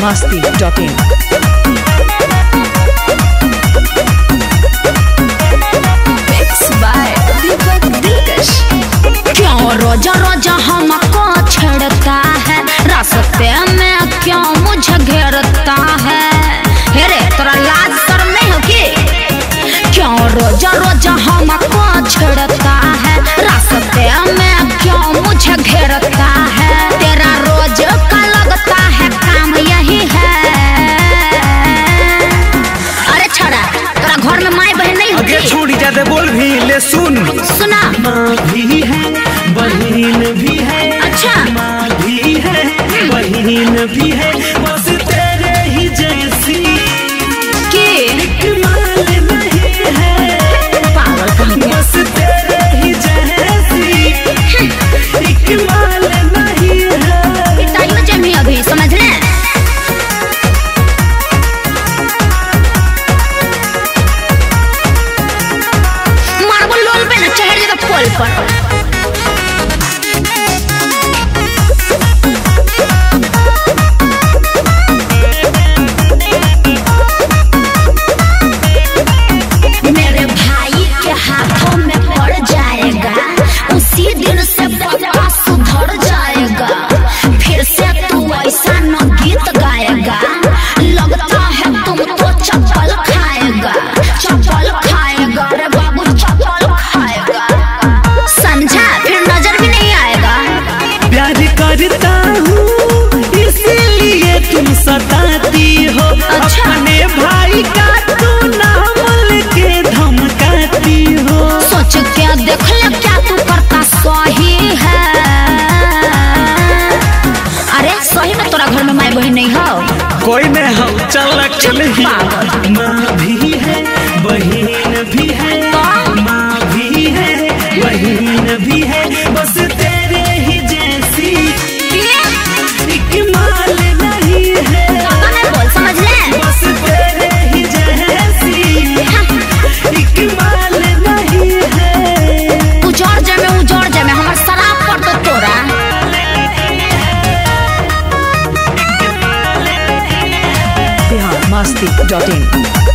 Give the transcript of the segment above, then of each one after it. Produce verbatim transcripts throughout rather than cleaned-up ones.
मस्ती dot इन। क्यों रोजा रोजा हमको छेड़ता है, रास्ते में क्यों मुझे घेरता है। हेरे तोरा लाज शर्म नहीं हो कि? क्यों रोजा रोजा हमको छेड़ता है, रास्ते में क्यों मुझे घेरता है। तेरा रोज का लगता है काम यही है। अरे छोड़ा, तोरा घर में माई बहन नहीं होगी? छोड़ी जाते बोल भी ले सुन सुना। माँ भी है बहन भी है, अच्छा माँ भी है बहन भी है, बस तेरे ही जैसी के एक माल नहीं है। पागल कहीं के। बस तेरे ही जैसी एक माल नहीं है। पिटाइयो जमी अभी समझ ले। मार्बल लोल पे ना चढ़ जाएगा पोल पर। मेरे भाई के हाथों में पड़ जाएगा, उसी दिन से पक्का सुधर जाएगा। फिर से तू ऐसा न गीत गाएगा, लगता है तुम तो चप्पल खाएगा। चप्पल खाएगा रे बाबू, चप्पल खाएगा, समझा? फिर नजर भी नहीं आएगा। प्यार करता हूँ इसीलिए तुम सताती हो। अच्छा। अपने भाई का तू नाम लेके धमकाती हो। सोच के देख ले क्या तू करता सही है। अरे सही में तोरा घर में माई बहन नहीं हो? कोई नहीं हम चल चल ही। माँ भी है बहन भी है, माँ भी है बहन भी है, बस तेरे ही जैसी एक माल नहीं है। ज्यादा नहीं बोल, समझ ले। बस तेरे ही जैसी एक माल नहीं है। उजड़ जाए में उजड़ जाए में हमार शराब पर तो तोरा। Bihar Masti dot in.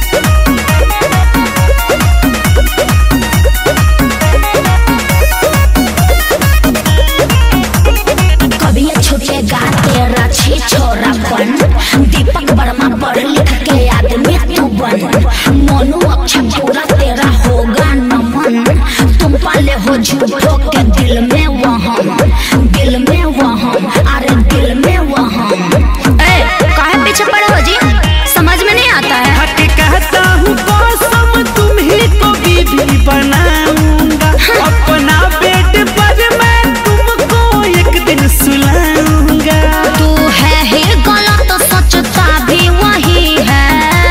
कभी ये छूटेगा तेरा छी छोरापन। दीपक वर्मा पढ़ लिख के आदमी तू बन। मोनू अक्षय पूरा तेरा होगा नमन। तुम पाले हो झूठों के दिल में वहम, दिल में वहम, अरे दिल में वहम। ए काहे पीछे पड़े हो जी? समझ में नहीं आता है। हक कहता हूँ कसम तुम्ही को बीवी बनाऊंगा। अपना बेड पर मैं तुमको एक दिन सुलाऊंगा। तू है ही गलत, सोचता भी वही है।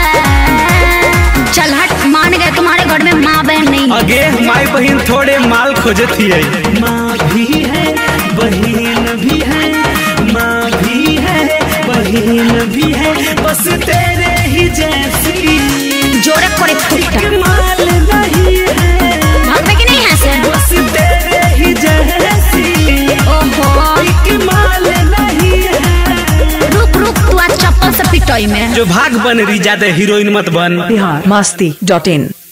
चल हट, मान गए तुम्हारे घर में माँ बहन नहीं। अगे माई बहन थोड़े माल खोजती है। माँ भी है बहन भी है, माँ भी है बहन भी है, बस तेरे ही जैसी जोरे करे फुटता एक माल नहीं है। भाग में कि नहीं है से? बस तेरे ही जैसी ओहो एक माल नहीं है। रुक रुक, तू आज चप्पल से पिटाई में। जो भाग बन रही ज्यादा हीरोइन मत बन। बिहार मस्ती डॉट इन।